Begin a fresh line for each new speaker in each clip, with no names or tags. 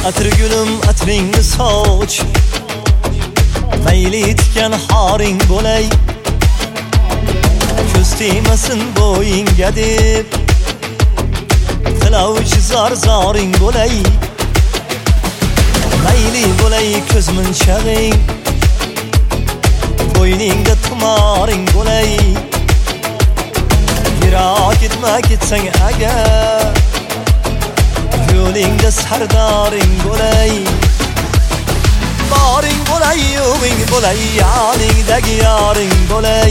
Atır gülüm atringni soch, mayli etgan xoring bo'lay. Ko'z tegmasin bo'yingga deb, tilovchi zoring bo'lay. Mayli bo'lay ko'z munchag'ing, bo'yningda tumoring bo'lay. Yiroq ketma ketsang agar, yo'lingda sardoring bo'lay. Boring bo'lay, yo'g'ing bo'lay, yoningdagi yoring bo'lay.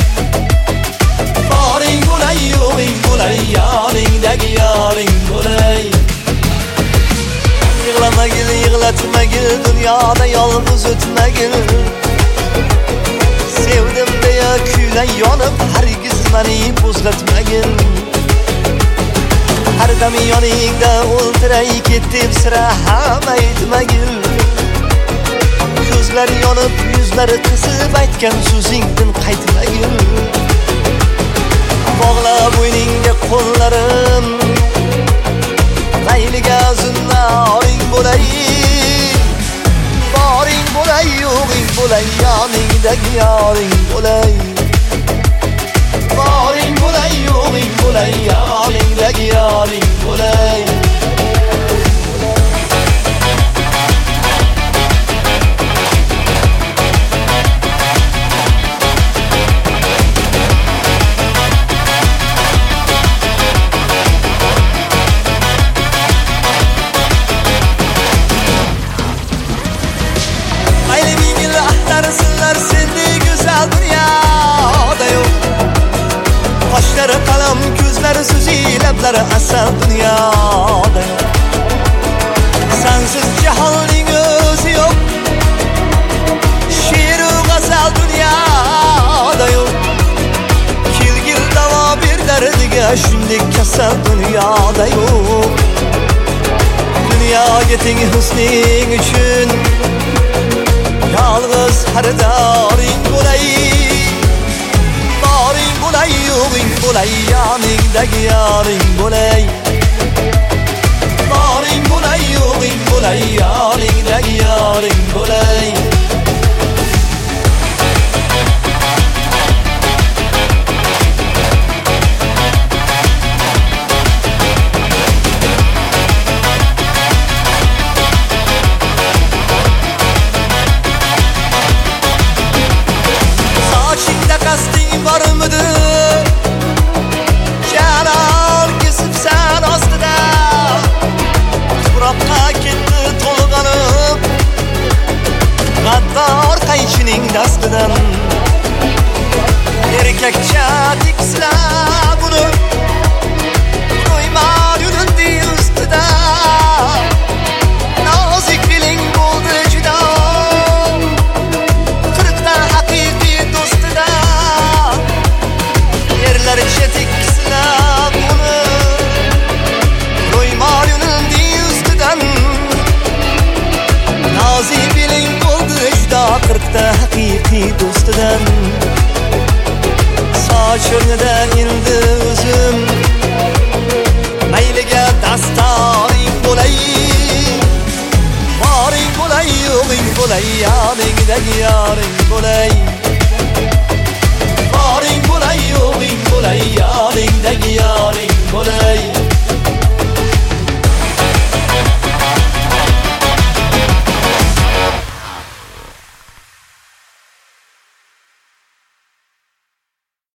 Boring bo'lay, yo'g'ing bo'lay, yoningdagi yoring bo'lay. Yig'lamagil, yig'latmagil, dunyoda yolg'iz o'tmagil. Sevdim deya kuylay yonib, hargiz meni bo'zlatmagil. Har dam yoningda o'ltiray ketdim, sira ham aytmagil. Ko'zlari yonib, yuzlari qizib, aytgan so'zingdan qaytmagil. Bog'la bo'yningga qo'llarim, mayliga zinnoring bo'lay. Boring bo'lay, yo'g'ing bo'lay, yoningdagi yoring bo'lay. Boring bo'lay, yo'g'ing bo'lay, yoningdagi yoring bo'lay. Mayli ming yil ahtarsinlar, sendek go'zal dunyoda yo'q. Qoshlari qalam, ko'zlari so'zi, lablari asal dunyoda yo'q. Sensiz jahonning o'zi yo'q, she'ru g'azal dunyoda yo'q. Kelgil davo ber dardiga, shunday kasal dunyoda yo'q. Dunyoga teng husning uchun yolg'iz xaridoring bo'lay. Boring bo'lay, yo'g'ing bo'lay, yoningdagi yoring bo'lay. Boring bo'lay, yo'g'ing bo'lay, yoningdagi yoring bo'lay. Sochingda qasding bormidi? Jalol kesibsan ostida. Tuproqqa ketdi to'lg'anib, g'addor qaychining dastidan. Erkakcha tikslab uni, qo'ymor yurindi ustida. Nozik feeling bo'ldi juda, qirqda haqiqiy do'stida. Yerlarcha tikslab uni, qo'ymor yurindi ustidan. Nozik feeling bo'ldi juda, qirqda haqiqiy do'stidan. Sochimda endi o'zim, mayliga dastoring bo'lay. Boring bo'lay, yo'g'ing bo'lay, yoningdagi yoring bo'lay. Boring bo'lay, yo'g'ing bo'lay, yoningdagi yoring bo'lay.